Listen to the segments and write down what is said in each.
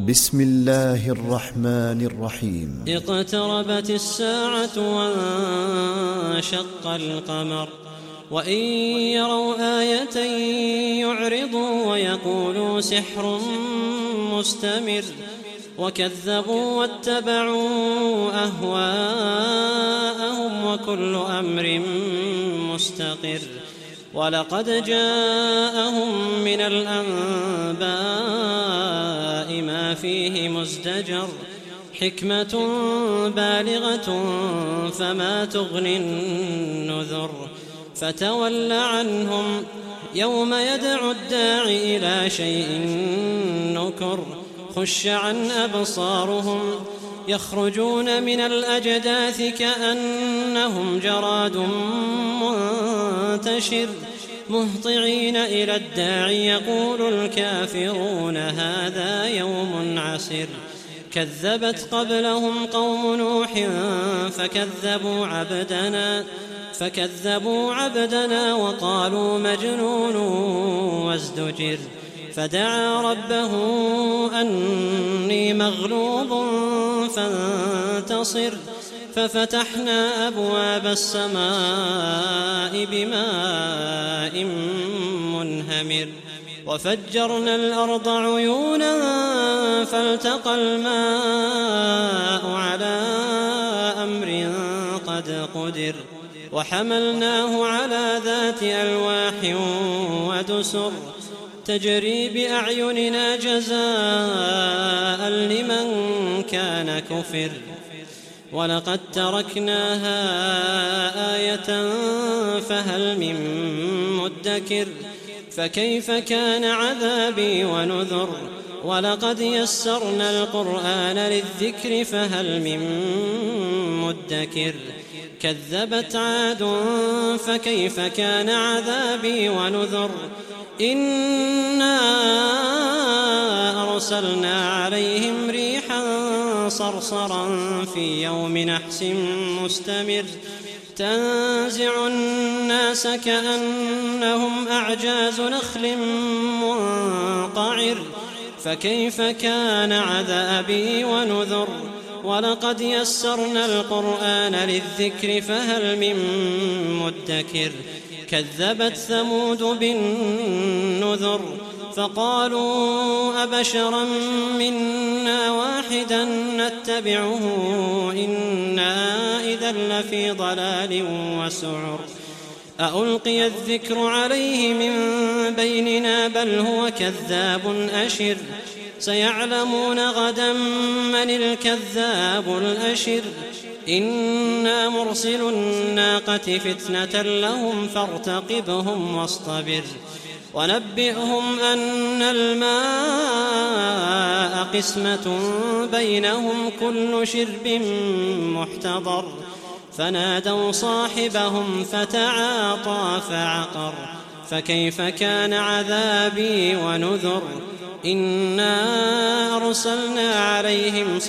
بسم الله الرحمن الرحيم. اقتربت الساعة وانشق القمر وإن يروا آية يعرضوا ويقولوا سحر مستمر وكذبوا واتبعوا أهواءهم وكل أمر مستقر ولقد جاءهم من الأنباء ما فيه مزدجر حكمة بالغة فما تغني النذر فتول عنهم يوم يدعو الداعي إلى شيء نكر خش عن أبصارهم يخرجون من الأجداث كأنهم جراد منتشر مهطعين إلى الداعي يقول الكافرون هذا يوم عسر كذبت قبلهم قوم نوح فكذبوا عبدنا وقالوا مجنون وازدجر فدعا ربه أني مغلوب فانتصر ففتحنا أبواب السماء بماء منهمر وفجرنا الأرض عيونا فالتقى الماء على أمر قد قدر وحملناه على ذات ألواح ودسر تجري بأعيننا جزاء لمن كان كفر ولقد تركناها آية فهل من مدكر فكيف كان عذابي ونذر ولقد يسرنا القرآن للذكر فهل من مدكر كذبت عاد فكيف كان عذابي ونذر إنا أرسلنا عليهم ريحا صرصرا في يوم نحس مستمر تنزع الناس كأنهم أعجاز نخل منقعر فكيف كان عذابي ونذر ولقد يسرنا القرآن للذكر فهل من مدكر كذبت ثمود بالنذر فقالوا أبشرا منا واحدا نتبعه إنا إذا لفي ضلال وسعر أألقي الذكر عليه من بيننا بل هو كذاب أشر سيعلمون غدا من الكذاب الأشر إنا مرسل الناقة فتنة لهم فارتقبهم واصطبر ونبئهم أن الماء قسمة بينهم كل شرب محتضر فنادوا صاحبهم فتعاطى فعقر فكيف كان عذابي ونذر إنا أرسلنا عليهم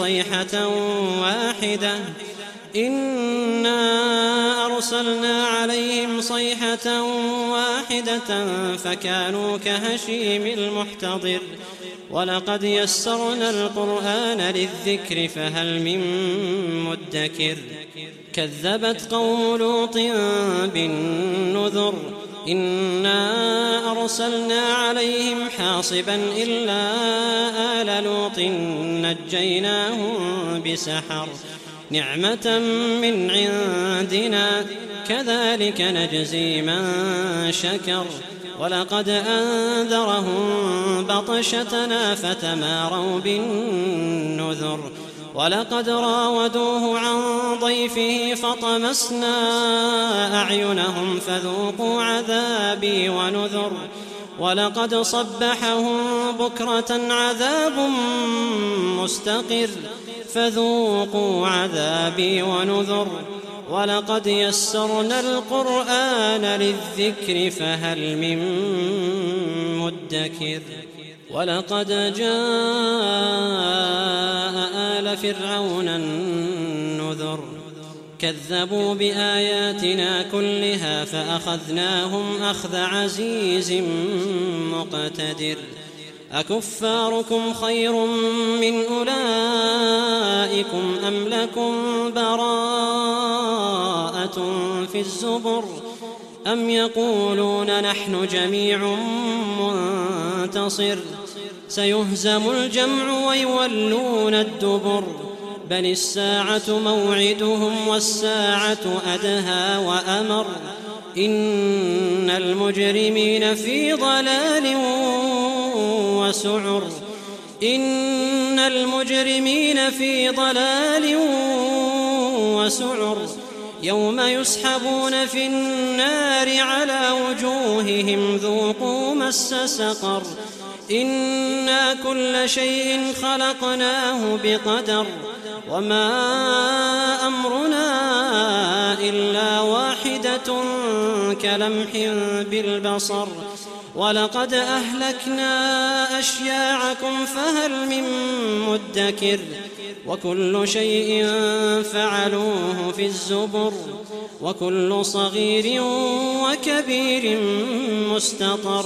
صيحة واحدة فكانوا كهشيم المحتضر ولقد يسرنا القرآن للذكر فهل من مدكر كذبت قوم لوط بالنذر إنا أرسلنا عليهم حاصبا إلا آل لوط نجيناهم بسحر نعمة من عندنا كذلك نجزي من شكر ولقد أنذرهم بطشتنا فتماروا بالنذر ولقد راودوه عن ضيفه فطمسنا أعينهم فذوقوا عذابي ونذر ولقد صبحهم بكرة عذاب مستقر فذوقوا عذابي ونذر ولقد يسرنا القرآن للذكر فهل من مدكر ولقد جاء آل فرعون النذر كذبوا بآياتنا كلها فأخذناهم أخذ عزيز مقتدر أكفاركم خير من أولئكم أم لكم براءة في الزبر أم يقولون نحن جميع منتصر سيهزم الجمع ويولون الدبر بل الساعة موعدهم والساعة أدهى وأمر إن المجرمين في ضلال وسعر إن المجرمين في ضلال وسعر يوم يسحبون في النار على وجوههم ذوقوا مس سقر إنا كل شيء خلقناه بقدر وما أمرنا إلا واحدة كلمح بالبصر ولقد أهلكنا أشياعكم فهل من مدكر وكل شيء فعلوه في الزبر وكل صغير وكبير مستطر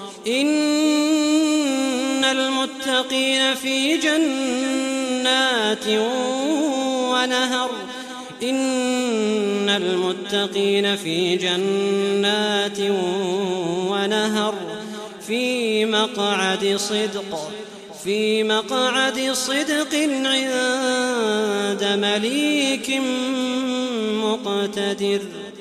إن المتقين في جنات ونهر إن المتقين في جنات ونهر في مقعد صدق عند مليك مقتدر.